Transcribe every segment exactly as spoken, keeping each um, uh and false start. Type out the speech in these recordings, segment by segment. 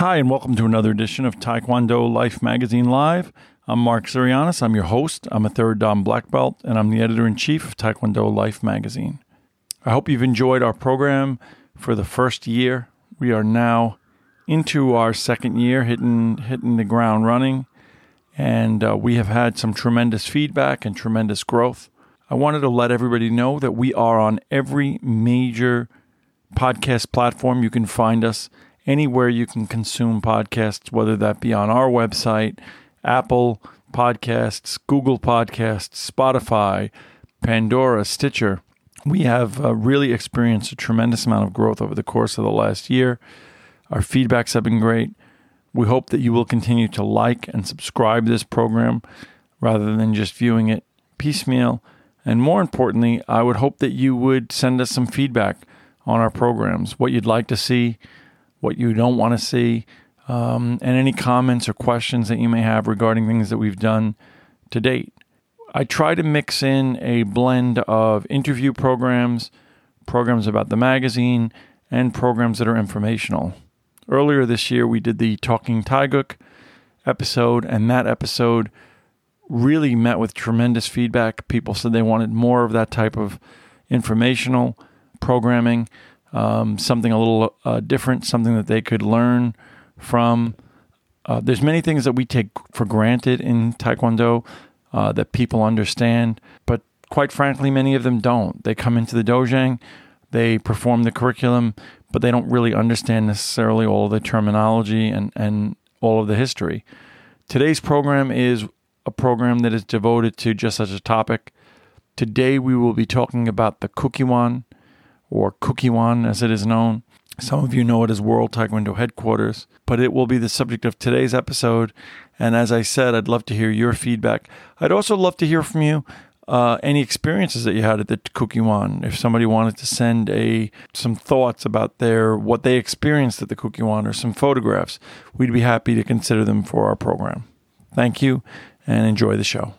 Hi, and welcome to another edition of Taekwondo Life Magazine Live. I'm Mark Sirianis. I'm your host. I'm a third Dan black belt, and I'm the editor-in-chief of Taekwondo Life Magazine. I hope you've enjoyed our program for the first year. We are now into our second year, hitting hitting the ground running, and uh, we have had some tremendous feedback and tremendous growth. I wanted to let everybody know that we are on every major podcast platform. You can find us anywhere you can consume podcasts, whether that be on our website, Apple Podcasts, Google Podcasts, Spotify, Pandora, Stitcher. We have uh, really experienced a tremendous amount of growth over the course of the last year. Our feedbacks have been great. We hope that you will continue to like and subscribe to this program rather than just viewing it piecemeal. And more importantly, I would hope that you would send us some feedback on our programs, what you'd like to see, what you don't want to see, um, and any comments or questions that you may have regarding things that we've done to date. I try to mix in a blend of interview programs, programs about the magazine, and programs that are informational. Earlier this year, we did the Talking Taeguk episode, and that episode really met with tremendous feedback. People said they wanted more of that type of informational programming. Um, something a little uh, different, something that they could learn from. Uh, there's many things that we take for granted in Taekwondo uh, that people understand, but quite frankly, many of them don't. They come into the dojang, they perform the curriculum, but they don't really understand necessarily all of the terminology and, and all of the history. Today's program is a program that is devoted to just such a topic. Today we will be talking about the Kukkiwon, or Kukkiwon as it is known. Some of you know it as World Taekwondo Headquarters, but it will be the subject of today's episode. And as I said, I'd love to hear your feedback. I'd also love to hear from you uh, any experiences that you had at the Kukkiwon. If somebody wanted to send a some thoughts about their what they experienced at the Kukkiwon or some photographs, we'd be happy to consider them for our program. Thank you, and enjoy the show.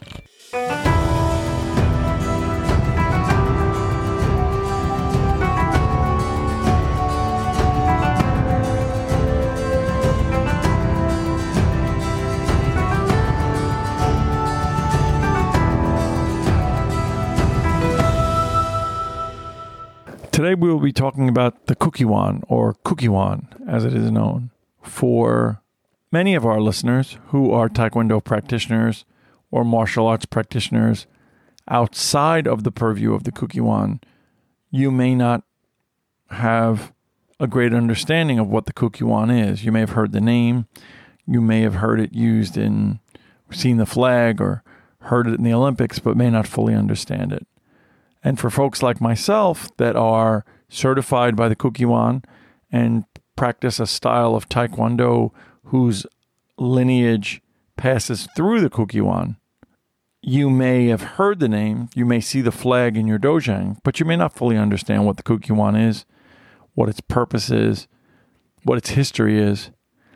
Today we will be talking about the Kukkiwon, or Kukkiwon as it is known. For many of our listeners who are Taekwondo practitioners or martial arts practitioners outside of the purview of the Kukkiwon, you may not have a great understanding of what the Kukkiwon is. You may have heard the name, you may have heard it used in, seen the flag or heard it in the Olympics, but may not fully understand it. And for folks like myself that are certified by the Kukkiwon and practice a style of Taekwondo whose lineage passes through the Kukkiwon, you may have heard the name, you may see the flag in your dojang, but you may not fully understand what the Kukkiwon is, what its purpose is, what its history is.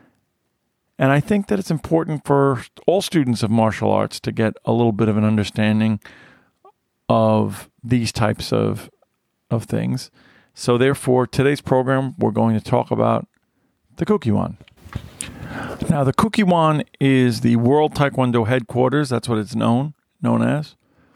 And I think that it's important for all students of martial arts to get a little bit of an understanding of these types of of things. So therefore, today's program, we're going to talk about the Kukkiwon. Now, the Kukkiwon is the World Taekwondo Headquarters. That's what it's known, known as.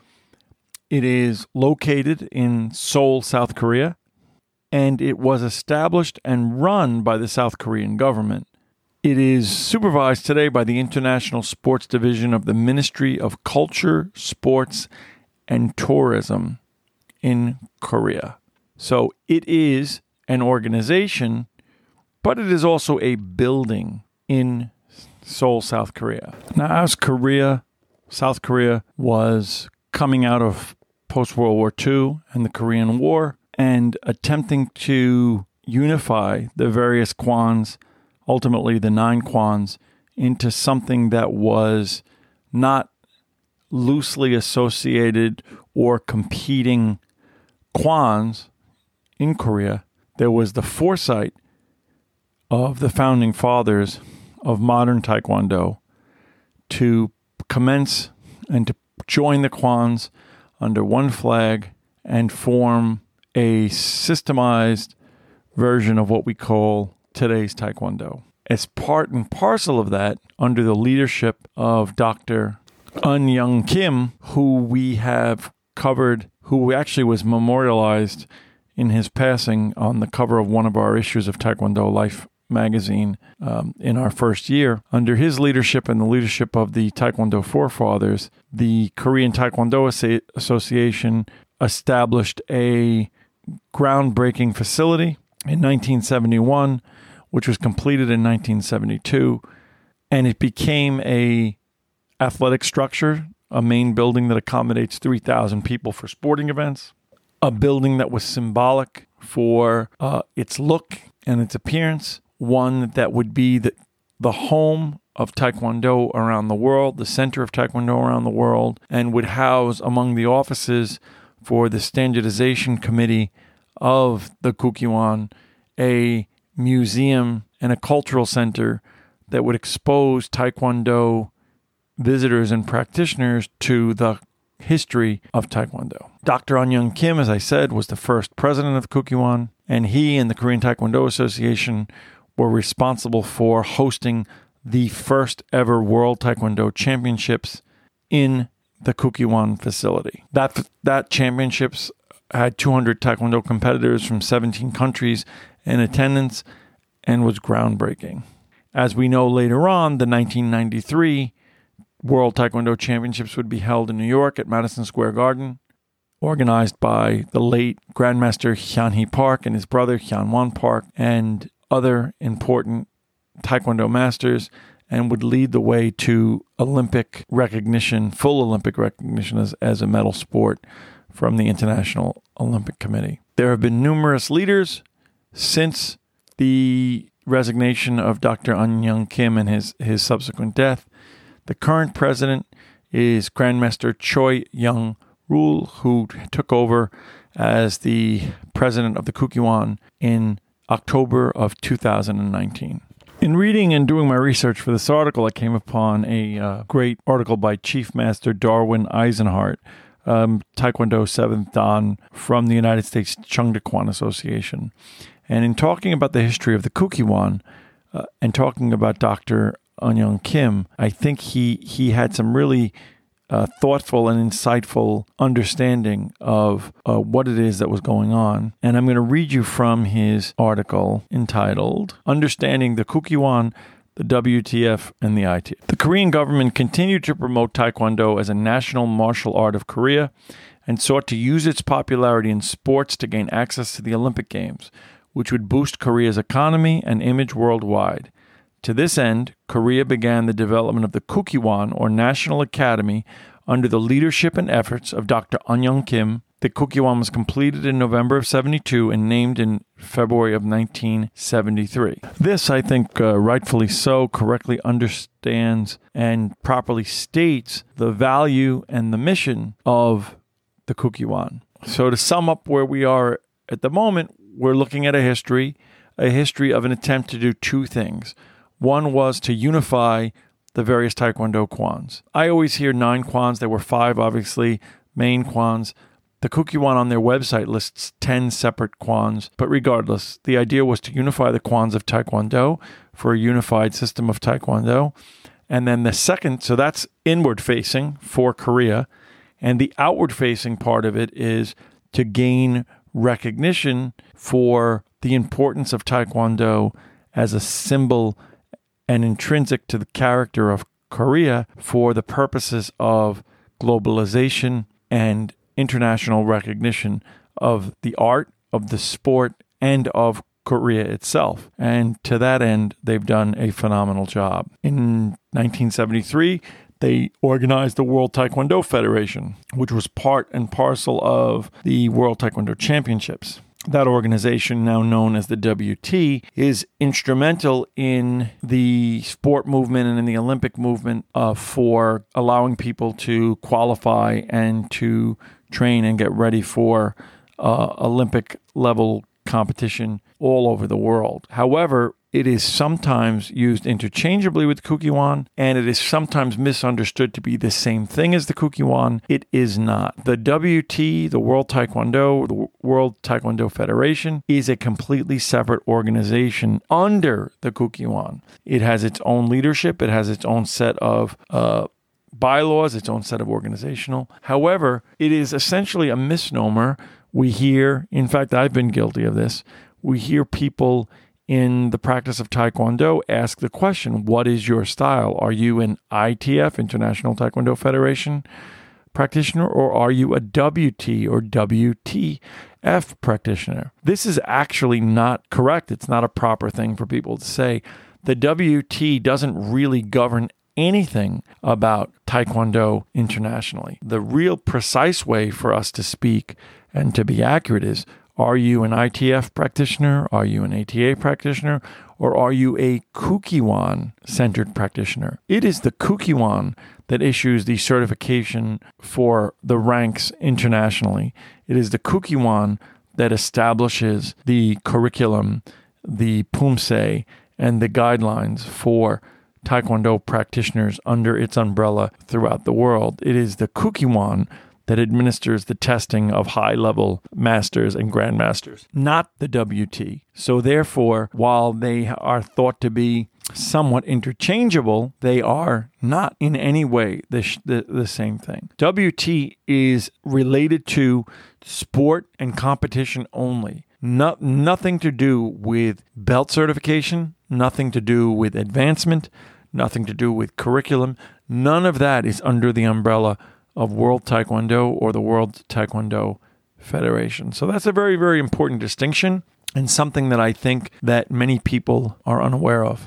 It is located in Seoul, South Korea, and it was established and run by the South Korean government. It is supervised today by the International Sports Division of the Ministry of Culture, Sports, and Tourism in Korea. So it is an organization, but it is also a building in Seoul, South Korea. Now, as Korea, South Korea was coming out of post-World War Two and the Korean War and attempting to unify the various kwans, ultimately the nine kwans, into something that was not loosely associated or competing kwans in Korea. There was the foresight of the founding fathers of modern Taekwondo to commence and to join the kwans under one flag and form a systemized version of what we call today's Taekwondo. as part and parcel of that, under the leadership of Doctor Un Young Kim, who we have covered, who actually was memorialized in his passing on the cover of one of our issues of Taekwondo Life magazine um, in our first year. Under his leadership and the leadership of the Taekwondo forefathers, the Korean Taekwondo As- Association established a groundbreaking facility in nineteen seventy-one, which was completed in nineteen seventy-two, and it became a athletic structure, a main building that accommodates three thousand people for sporting events, a building that was symbolic for uh, its look and its appearance, one that would be the, the home of Taekwondo around the world, the center of Taekwondo around the world, and would house among the offices for the standardization committee of the Kukkiwon a museum and a cultural center that would expose Taekwondo visitors and practitioners to the history of Taekwondo. Doctor Un Young Kim, as I said, was the first president of Kukkiwon, and he and the Korean Taekwondo Association were responsible for hosting the first ever World Taekwondo Championships in the Kukkiwon facility. That that championships had two hundred Taekwondo competitors from seventeen countries in attendance and was groundbreaking. As we know later on, the nineteen ninety-three World Taekwondo Championships would be held in New York at Madison Square Garden, organized by the late Grandmaster Hyun-Hee Park and his brother Hyun-Won Park and other important Taekwondo masters, and would lead the way to Olympic recognition, full Olympic recognition as, as a medal sport from the International Olympic Committee. There have been numerous leaders since the resignation of Doctor Un Young Kim and his, his subsequent death. The current president is Grandmaster Choi Young-rul, who took over as the president of the Kukkiwon in October of two thousand nineteen. In reading and doing my research for this article, I came upon a uh, great article by Chief Master Darwin Eisenhart, um, Taekwondo seventh Dan from the United States Chungdakwon Association. And in talking about the history of the Kukkiwon uh, and talking about Doctor Un Young Kim, I think he, he had some really uh, thoughtful and insightful understanding of uh, what it is that was going on. And I'm going to read you from his article entitled Understanding the Kukkiwon, the W T F, and the I T F. The Korean government continued to promote Taekwondo as a national martial art of Korea and sought to use its popularity in sports to gain access to the Olympic Games, which would boost Korea's economy and image worldwide. To this end, Korea began the development of the Kukkiwon, or National Academy, under the leadership and efforts of Doctor Un Young Kim. The Kukkiwon was completed in November of seventy-two and named in February of nineteen seventy-three. This, I think, uh, rightfully so, correctly understands and properly states the value and the mission of the Kukkiwon. So to sum up where we are at the moment, we're looking at a history, a history of an attempt to do two things. One was to unify the various Taekwondo kwons. I always hear nine kwons. There were five, obviously, main kwons. The Kukkiwon on their website lists ten separate kwons. But regardless, the idea was to unify the kwons of Taekwondo for a unified system of Taekwondo. And then the second, so that's inward-facing for Korea. And the outward-facing part of it is to gain recognition for the importance of Taekwondo as a symbol and intrinsic to the character of Korea for the purposes of globalization and international recognition of the art, of the sport, and of Korea itself. And to that end, they've done a phenomenal job. In nineteen seventy-three, they organized the World Taekwondo Federation, which was part and parcel of the World Taekwondo Championships. That organization, now known as the W T, is instrumental in the sport movement and in the Olympic movement uh, for allowing people to qualify and to train and get ready for uh, Olympic level competition all over the world. However, it is sometimes used interchangeably with Kukkiwon, and it is sometimes misunderstood to be the same thing as the Kukkiwon. It is not. The W T, the World Taekwondo, the World Taekwondo Federation, is a completely separate organization under the Kukkiwon. It has its own leadership. It has its own set of uh, bylaws, its own set of organizational. However, it is essentially a misnomer. We hear, in fact, I've been guilty of this, we hear people in the practice of Taekwondo ask the question, what is your style? Are you an I T F, International Taekwondo Federation practitioner, or are you a W T or W T F practitioner? This is actually not correct. It's not a proper thing for people to say. The W T doesn't really govern anything about Taekwondo internationally. The real precise way for us to speak and to be accurate is, are you an I T F practitioner? Are you an A T A practitioner? Or are you a Kukkiwon-centered practitioner? It is the Kukkiwon that issues the certification for the ranks internationally. It is the Kukkiwon that establishes the curriculum, the Pumse, and the guidelines for Taekwondo practitioners under its umbrella throughout the world. It is the Kukkiwon that administers the testing of high-level masters and grandmasters, not the W T. So therefore, while they are thought to be somewhat interchangeable, they are not in any way the, sh- the, the same thing. W T is related to sport and competition only. No, nothing to do with belt certification, nothing to do with advancement, nothing to do with curriculum. None of that is under the umbrella of World Taekwondo or the World Taekwondo Federation. So that's a very, very important distinction and something that I think that many people are unaware of.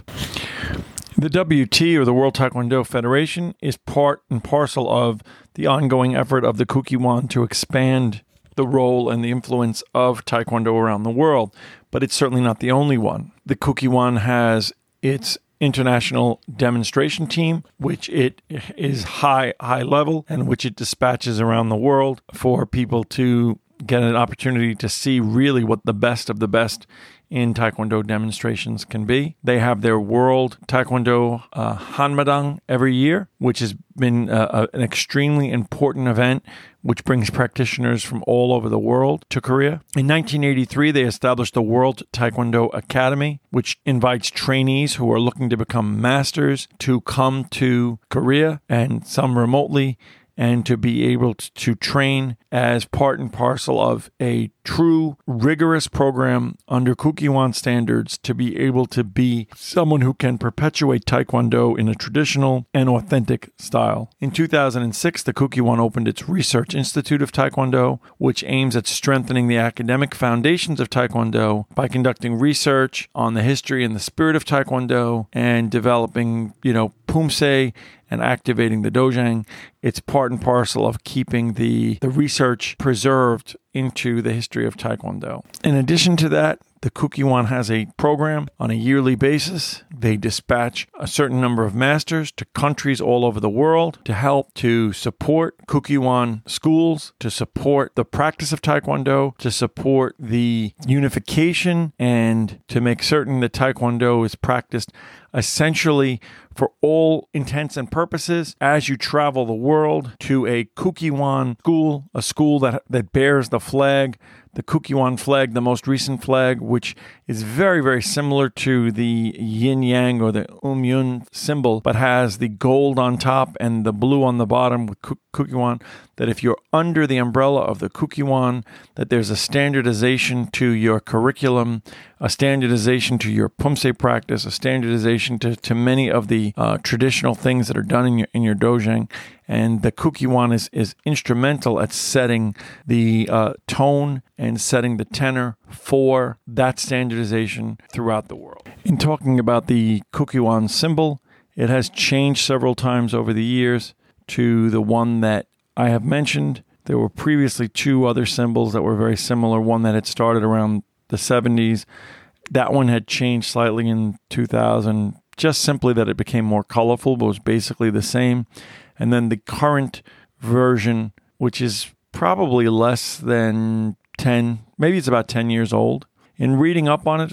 The W T, or the World Taekwondo Federation, is part and parcel of the ongoing effort of the Kukkiwon to expand the role and the influence of Taekwondo around the world, but it's certainly not the only one. The Kukkiwon has its international demonstration team, which it is high, high level, and which it dispatches around the world for people to get an opportunity to see really what the best of the best in Taekwondo demonstrations can be. They have their World Taekwondo uh, Hanmadang every year, which has been uh, an extremely important event which brings practitioners from all over the world to Korea. In nineteen eighty-three, they established the World Taekwondo Academy, which invites trainees who are looking to become masters to come to Korea, and some remotely, and to be able to, to train as part and parcel of a true, rigorous program under Kukkiwon standards to be able to be someone who can perpetuate Taekwondo in a traditional and authentic style. In two thousand six, the Kukkiwon opened its Research Institute of Taekwondo, which aims at strengthening the academic foundations of Taekwondo by conducting research on the history and the spirit of Taekwondo and developing, you know, Pumse and activating the Dojang. It's part and parcel of keeping the, the research preserved into the history of Taekwondo. In addition to that, the Kukkiwon has a program on a yearly basis. They dispatch a certain number of masters to countries all over the world to help to support Kukkiwon schools, to support the practice of Taekwondo, to support the unification, and to make certain that Taekwondo is practiced essentially for all intents and purposes as you travel the world to a Kukkiwon school, a school that, that bears the flag, the Kukkiwon flag, the most recent flag, which is very, very similar to the yin-yang or the um-yun symbol, but has the gold on top and the blue on the bottom with Kukkiwon, that if you're under the umbrella of the Kukkiwon, that there's a standardization to your curriculum, a standardization to your Pumse practice, a standardization to, to many of the uh, traditional things that are done in your in your Dojang. And the Kukkiwon is, is instrumental at setting the uh, tone and setting the tenor for that standardization throughout the world. In talking about the Kukkiwon symbol, it has changed several times over the years to the one that I have mentioned. There were previously two other symbols that were very similar, one that had started around the seventies. That one had changed slightly in two thousand, just simply that it became more colorful, but was basically the same. And then the current version, which is probably less than ten, maybe it's about ten years old. In reading up on it,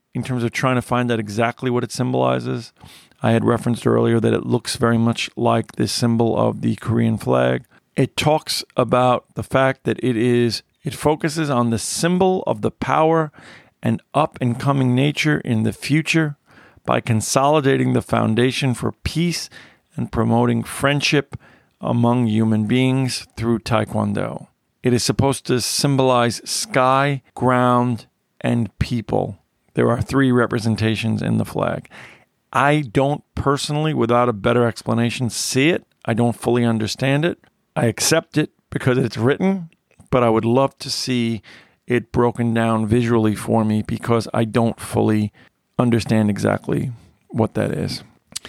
in terms of trying to find out exactly what it symbolizes. I had referenced earlier that it looks very much like the symbol of the Korean flag. It talks about the fact that it is, it focuses on the symbol of the power and up-and-coming nature in the future by consolidating the foundation for peace and promoting friendship among human beings through Taekwondo. It is supposed to symbolize sky, ground, and people. There are three representations in the flag. I don't personally, without a better explanation, see it. I don't fully understand it. I accept it because it's written, but I would love to see it broken down visually for me because I don't fully understand exactly what that is.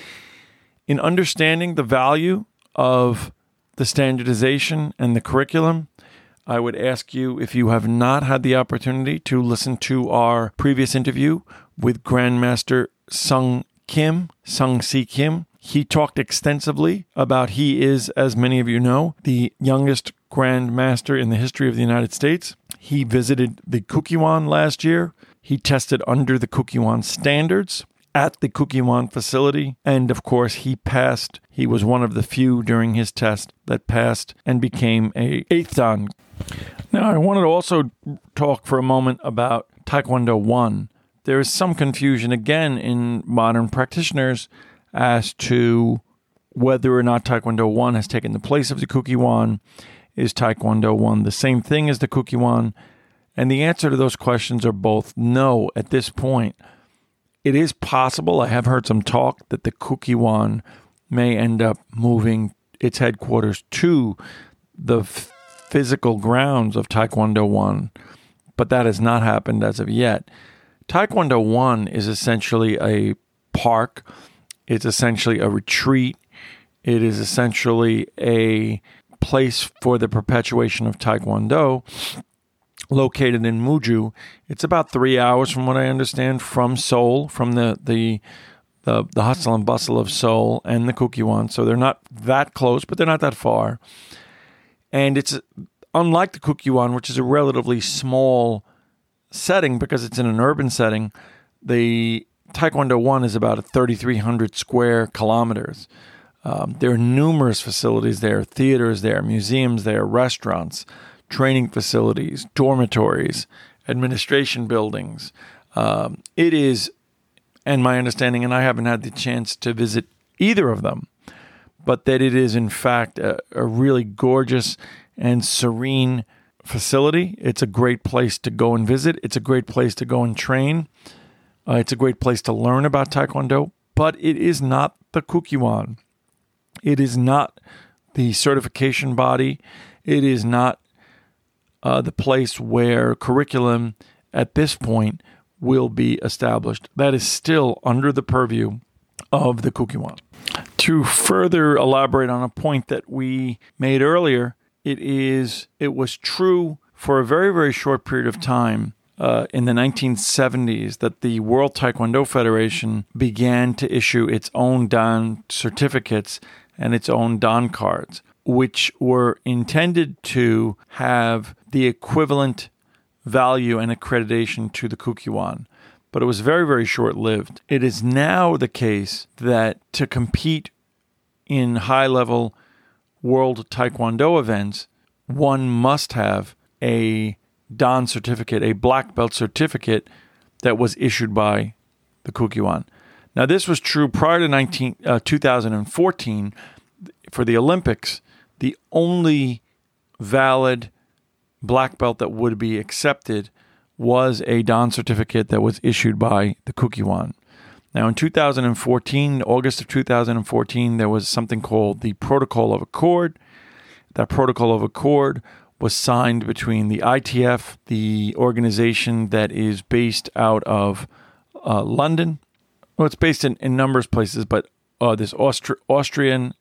In understanding the value of the standardization and the curriculum, I would ask you, if you have not had the opportunity, to listen to our previous interview with Grandmaster Sung Kim, Sung Si Kim. He talked extensively about, he is, as many of you know, the youngest Grandmaster in the history of the United States. He visited the Kukkiwon last year. He tested under the Kukkiwon standards at the Kukkiwon facility. And of course, he passed. He was one of the few during his test that passed and became a eighth Dan. Now, I wanted to also talk for a moment about Taekwondo one. There is some confusion again in modern practitioners as to whether or not Taekwondo one has taken the place of the Kukkiwon. Is Taekwondo one the same thing as the Kukkiwon? And the answer to those questions are both no at this point. It is possible, I have heard some talk, that the Kukkiwon may end up moving its headquarters to the f- physical grounds of Taekwondo one, but that has not happened as of yet. Taekwondo one is essentially a park. It's essentially a retreat. It is essentially a place for the perpetuation of Taekwondo, located in Muju. It's about three hours, from what I understand, from Seoul, from the the the, the hustle and bustle of Seoul and the Kukkiwon. So they're not that close, but they're not that far. And it's unlike the Kukkiwon, which is a relatively small setting because it's in an urban setting. The Taekwondo one is about thirty-three hundred square kilometers. Um, there are numerous facilities there, theaters there, museums there, restaurants, training facilities, dormitories, administration buildings. Um, it is, and my understanding, and I haven't had the chance to visit either of them, but that it is in fact a, a really gorgeous and serene facility. It's a great place to go and visit. It's a great place to go and train. Uh, it's a great place to learn about Taekwondo, but it is not the Kukkiwon. It is not the certification body. It is not uh, the place where curriculum at this point will be established. That is still under the purview of the Kukkiwon. To further elaborate on a point that we made earlier, it is it was true for a very, very short period of time uh, in the nineteen seventies that the World Taekwondo Federation began to issue its own Dan certificates and its own Dan cards, which were intended to have the equivalent value and accreditation to the Kukkiwon. But it was very, very short-lived. It is now the case that to compete in high-level World Taekwondo events, one must have a Dan certificate, a black belt certificate that was issued by the Kukkiwon. Now, this was true prior to nineteen, uh, two thousand fourteen. For the Olympics, the only valid black belt that would be accepted was a Dan certificate that was issued by the Kukkiwon. Now, in two thousand fourteen, August of two thousand fourteen, there was something called the Protocol of Accord. That Protocol of Accord was signed between the I T F, the organization that is based out of uh, London. Well, it's based in, in numerous places, but uh, there's Austri- Austrian,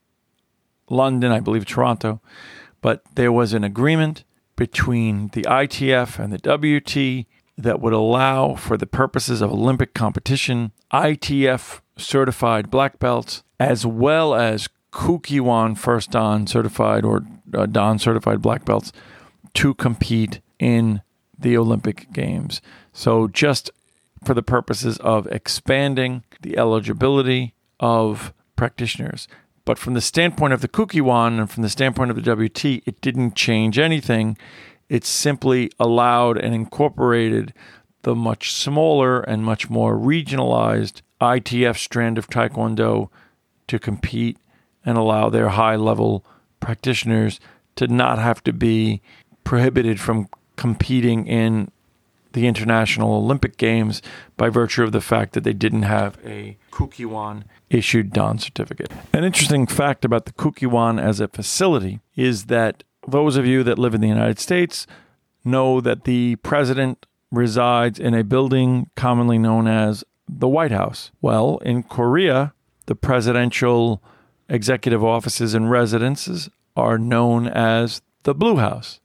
London, I believe Toronto. But there was an agreement between the I T F and the W T that would allow, for the purposes of Olympic competition, I T F certified black belts, as well as Kukkiwon first Dan certified or uh, Dan certified black belts to compete in the Olympic Games. So just for the purposes of expanding the eligibility of practitioners. But from the standpoint of the Kukiwon and from the standpoint of the W T, it didn't change anything. It simply allowed and incorporated the much smaller and much more regionalized I T F strand of Taekwondo to compete and allow their high-level practitioners to not have to be prohibited from competing in the International Olympic Games by virtue of the fact that they didn't have a Kukiwon issued Dan certificate. An interesting fact about the Kukiwon as a facility is that those of you that live in the United States know that the president resides in a building commonly known as the White House. Well, in Korea, the presidential executive offices and residences are known as the Blue House.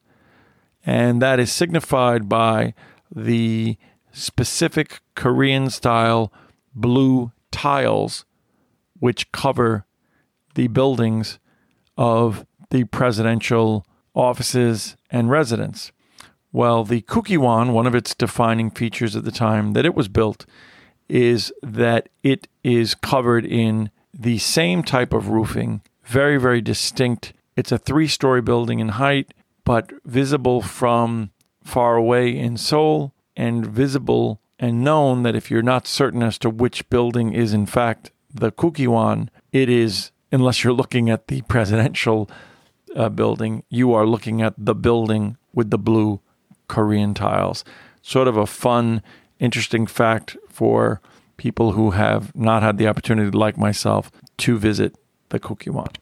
And that is signified by the specific Korean-style blue tiles which cover the buildings of the presidential offices and residence. Well, the Kukiwon, one of its defining features at the time that it was built, is that it is covered in the same type of roofing, very, very distinct. It's a three-story building in height, but visible from far away in Seoul, and visible and known that if you're not certain as to which building is in fact the Kukiwon, it is, unless you're looking at the presidential uh, building, you are looking at the building with the blue Korean tiles. Sort of a fun, interesting fact for people who have not had the opportunity, like myself, to visit the Kukiwon.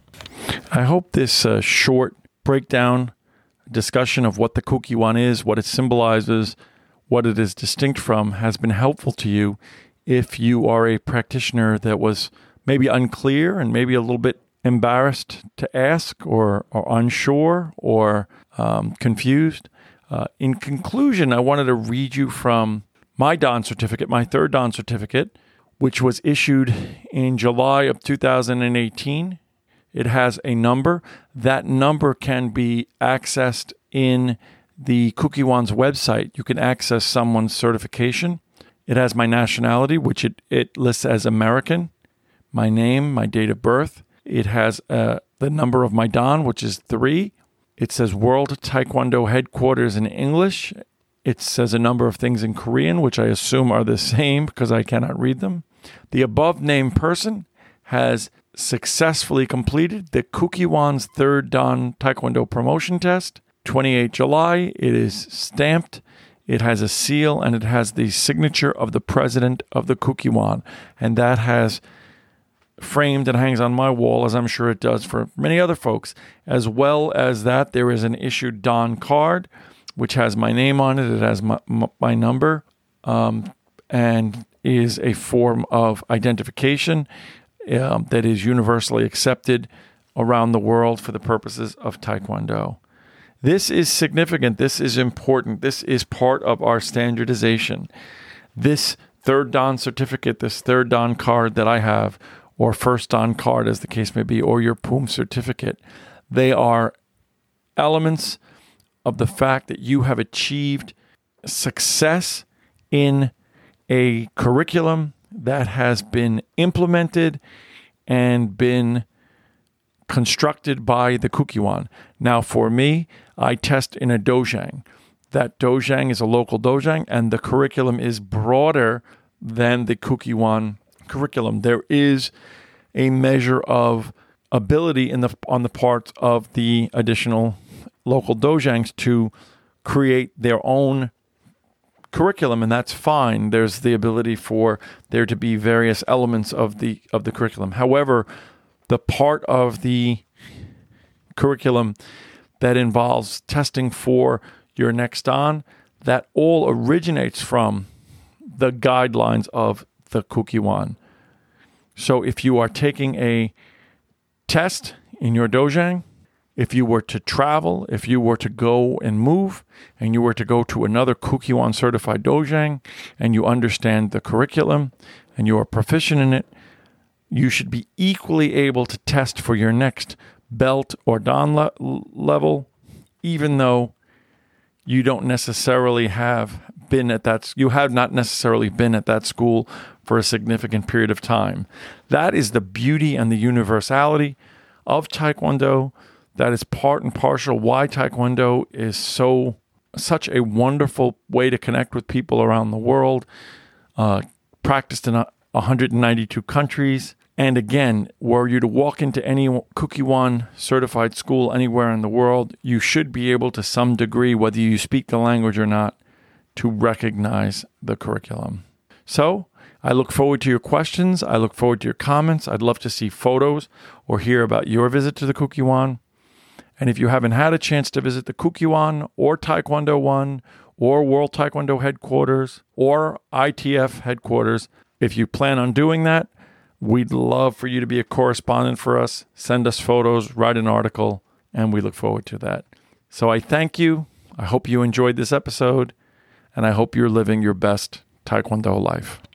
I hope this uh, short breakdown, discussion of what the Kukiwon is, what it symbolizes, what it is distinct from, has been helpful to you if you are a practitioner that was maybe unclear and maybe a little bit embarrassed to ask or, or unsure or um, confused. Uh, in conclusion, I wanted to read you from my Dan certificate, my third Dan certificate, which was issued in July of two thousand eighteen. It has a number. That number can be accessed in the Kukiwon's website. You can access someone's certification. It has my nationality, which it, it lists as American, my name, my date of birth. It has uh, the number of my Dan, which is three. It says World Taekwondo Headquarters in English. It says a number of things in Korean, which I assume are the same because I cannot read them. The above named person has successfully completed the Kukiwon's third Dan Taekwondo promotion test. twenty-eighth of July, it is stamped, it has a seal, and it has the signature of the president of the Kukiwon. And that has framed and hangs on my wall, as I'm sure it does for many other folks. As well as that, there is an issued Dan card, which has my name on it. It has my, my number, um, and is a form of identification um, that is universally accepted around the world for the purposes of Taekwondo. This is significant. This is important. This is part of our standardization. This third Dan certificate, this third Dan card that I have, or first Dan card as the case may be, or your P U M certificate, they are elements of the fact that you have achieved success in a curriculum that has been implemented and been constructed by the Kukiwon. Now, for me, I test in a dojang. That dojang is a local dojang, and the curriculum is broader than the Kukiwon curriculum. There is a measure of ability in the on the part of the additional local dojangs to create their own curriculum, and that's fine. There's the ability for there to be various elements of the of the curriculum. However, the part of the curriculum that involves testing for your next Dan, that all originates from the guidelines of the Kukiwon. So if you are taking a test in your dojang, if you were to travel, if you were to go and move, and you were to go to another Kukiwon certified dojang, and you understand the curriculum, and you are proficient in it, you should be equally able to test for your next belt or Dan le- level, even though you don't necessarily have been at that, you have not necessarily been at that school for a significant period of time. That is the beauty and the universality of Taekwondo. That is part and parcel why Taekwondo is so such a wonderful way to connect with people around the world, uh, practiced in one hundred ninety-two countries. And again, were you to walk into any Kukkiwon certified school anywhere in the world, you should be able to some degree, whether you speak the language or not, to recognize the curriculum. So I look forward to your questions. I look forward to your comments. I'd love to see photos or hear about your visit to the Kukkiwon. And if you haven't had a chance to visit the Kukkiwon or Taekwondo One or World Taekwondo headquarters or I T F headquarters, if you plan on doing that, we'd love for you to be a correspondent for us. Send us photos, write an article, and we look forward to that. So I thank you. I hope you enjoyed this episode, and I hope you're living your best Taekwondo life.